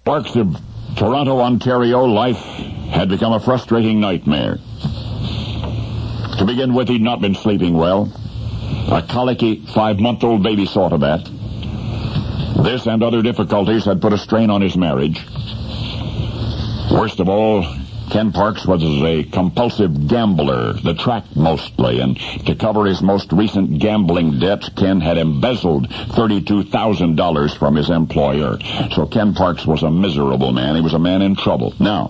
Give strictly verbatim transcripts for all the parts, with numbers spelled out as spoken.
Parks of Toronto, Ontario, life had become a frustrating nightmare. To begin with, he'd not been sleeping well. A colicky five-month-old baby saw to that. This and other difficulties had put a strain on his marriage. Worst of all, Ken Parks was a compulsive gambler, the track mostly, and to cover his most recent gambling debts, Ken had embezzled thirty-two thousand dollars from his employer. So Ken Parks was a miserable man. He was a man in trouble. Now,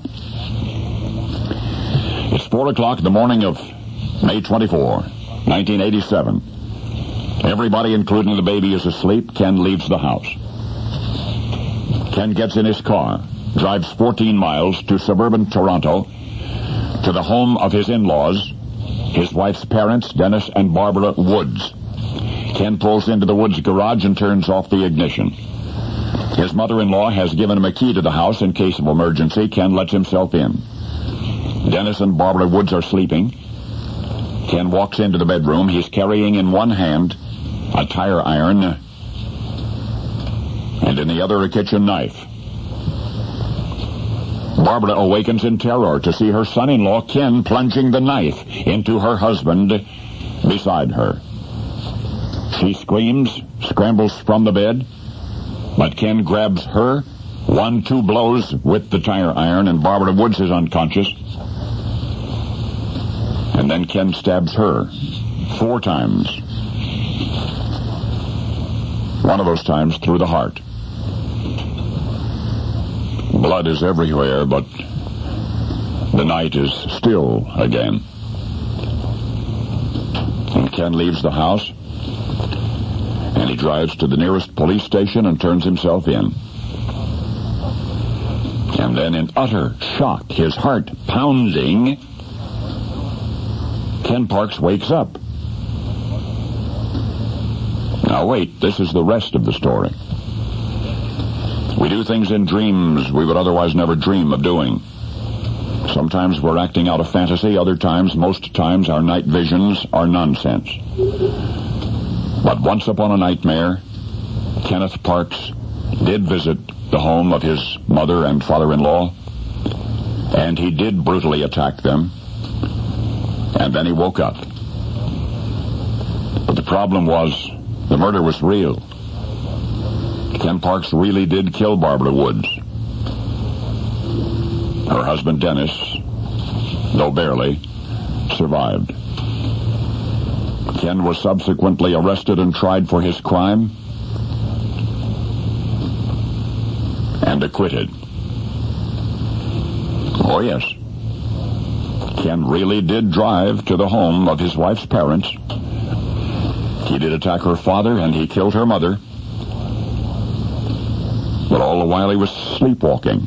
it's four o'clock the morning of May twenty-fourth, nineteen eighty-seven. Everybody, including the baby, is asleep. Ken leaves the house. Ken gets in his car, drives fourteen miles to suburban Toronto, to the home of his in-laws, his wife's parents, Dennis and Barbara Woods. Ken pulls into the Woods garage and turns off the ignition. His mother-in-law has given him a key to the house in case of emergency. Ken lets himself in. Dennis and Barbara Woods are sleeping. Ken walks into the bedroom. He's carrying in one hand a tire iron, and in the other a kitchen knife. Barbara awakens in terror to see her son-in-law, Ken, plunging the knife into her husband beside her. She screams, scrambles from the bed, but Ken grabs her, one, two blows with the tire iron, and Barbara Woods is unconscious. And then Ken stabs her four times. One of those times through the heart. Blood is everywhere, but the night is still again. And Ken leaves the house, and he drives to the nearest police station and turns himself in. And then in utter shock, his heart pounding, Ken Parks wakes up. Now wait, this is the rest of the story. We do things in dreams we would otherwise never dream of doing. Sometimes we're acting out a fantasy, other times, most times, our night visions are nonsense. But once upon a nightmare, Kenneth Parks did visit the home of his mother and father-in-law, and he did brutally attack them, and then he woke up. But the problem was, the murder was real. Ken Parks really did kill Barbara Woods. Her husband, Dennis, though barely, survived. Ken was subsequently arrested and tried for his crime and acquitted. Oh, yes. Ken really did drive to the home of his wife's parents. He did attack her father, and he killed her mother. But all the while he was sleepwalking.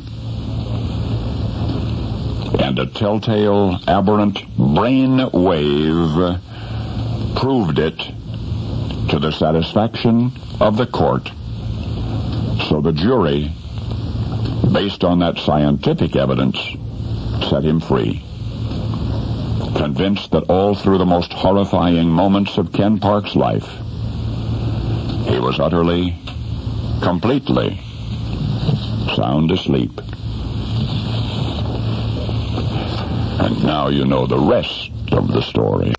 And a telltale, aberrant brain wave proved it to the satisfaction of the court. So the jury, based on that scientific evidence, set him free. Convinced that all through the most horrifying moments of Ken Parks' life, he was utterly, completely sound asleep. And now you know the rest of the story.